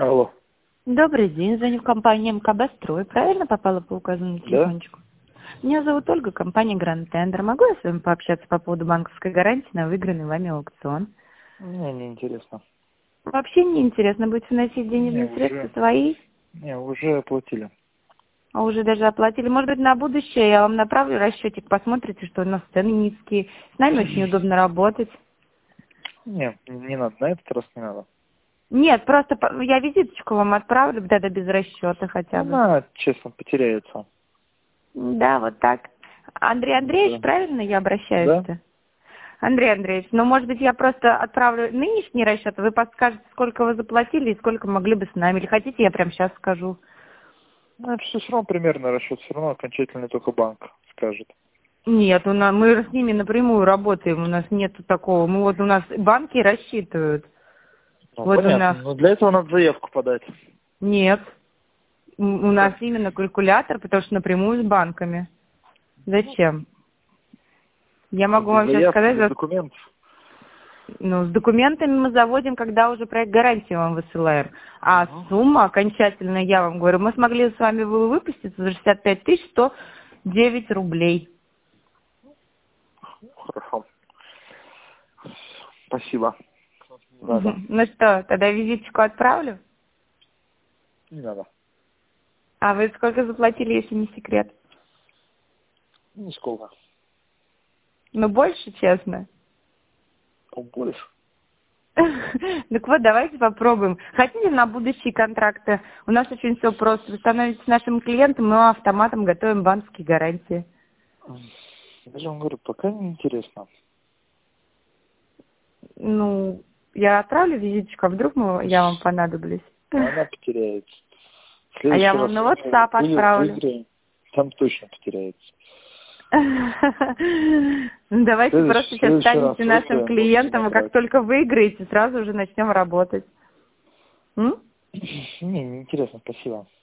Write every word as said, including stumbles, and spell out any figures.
Алло. Добрый день, звоню в компанию МКБ «Строй». Правильно попала по указанному телефончику? Да? Меня зовут Ольга, компания Grand Tender. Могу я с вами пообщаться по поводу банковской гарантии на выигранный вами аукцион? Мне не интересно. Вообще не интересно, будете вносить денежные Не, средства уже, свои? не, уже оплатили. А уже даже оплатили. Может быть, на будущее я вам направлю расчетик, посмотрите, что у нас цены низкие. С нами очень удобно работать. Не, не надо, на этот раз не надо. Нет, просто по- я визиточку вам отправлю, да, да, без расчета хотя бы. Она, честно, потеряется. Да, вот так. Андрей Андреевич, Да. правильно я Да? обращаюсь-то? Андрей Андреевич, ну, может быть, я просто отправлю нынешний расчет, вы подскажете, сколько вы заплатили и сколько могли бы с нами. Или хотите, я прямо сейчас скажу? Ну, это все равно примерно расчет, все равно окончательный только банк скажет. Нет, у нас, мы с ними напрямую работаем, у нас нету такого. Мы вот у нас банки рассчитывают. Ну, Вот у понятно, нас но для этого надо заявку подать. нет. У у нас Как? именно калькулятор, потому что напрямую с банками. Зачем? Я могу Без вам сейчас заявки, сказать, без за документов. Ну, с документами мы заводим, когда уже проект гарантии вам высылаем. А Угу. сумма окончательная, я вам говорю, мы смогли с вами вы- выпустить за шестьдесят пять тысяч сто девять рублей. Хорошо. Спасибо. Надо. Мгм. Ну что, тогда визиточку отправлю? Не надо. А вы сколько заплатили, если не секрет? Нисколько. Ну, больше, честно. Ну, больше. Так вот, давайте попробуем. Хотите на будущие контракты? У нас очень все просто. Вы становитесь нашим клиентом, мы автоматом готовим банковские гарантии. Я же вам говорю, пока не интересно. Ну, я отправлю визиточку, а вдруг мы, я вам понадоблюсь. Она потеряется. В А я следующий вам раз на WhatsApp вы- отправлю. выиграем, там точно потеряется. Ну, давайте Следующий, просто в сейчас следующий раз станете нашим выиграем, будете клиентом, и как набирать. только выиграете, сразу же начнем работать. М? Не, не интересно, спасибо.